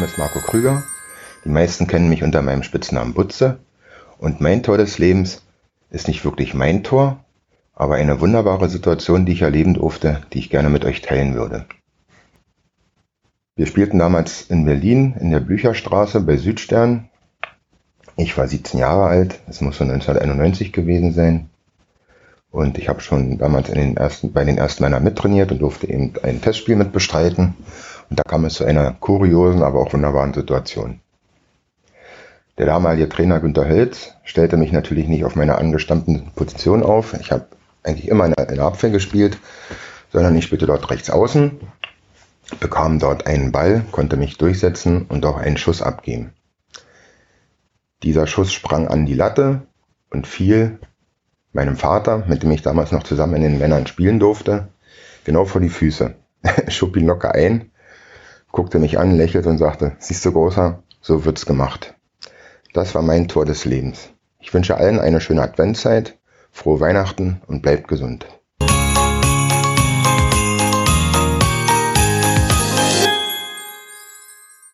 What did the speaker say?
ist Marco Krüger. Die meisten kennen mich unter meinem Spitznamen Butze. Und mein Tor des Lebens ist nicht wirklich mein Tor, aber eine wunderbare Situation, die ich erleben durfte, die ich gerne mit euch teilen würde. Wir spielten damals in Berlin in der Blücherstraße bei Südstern. Ich war 17 Jahre alt, es muss so 1991 gewesen sein. Und ich habe schon damals bei den ersten Männern mittrainiert und durfte eben ein Testspiel mit bestreiten. Und da kam es zu einer kuriosen, aber auch wunderbaren Situation. Der damalige Trainer Günter Hölz stellte mich natürlich nicht auf meiner angestammten Position auf. Ich habe eigentlich immer in der Abwehr gespielt, sondern ich spielte dort rechts außen, bekam dort einen Ball, konnte mich durchsetzen und auch einen Schuss abgeben. Dieser Schuss sprang an die Latte und fiel meinem Vater, mit dem ich damals noch zusammen in den Männern spielen durfte, genau vor die Füße. Ich schob ihn locker ein, guckte mich an, lächelte und sagte: "Siehst du, Großer, so wird's gemacht." Das war mein Tor des Lebens. Ich wünsche allen eine schöne Adventszeit, frohe Weihnachten und bleibt gesund.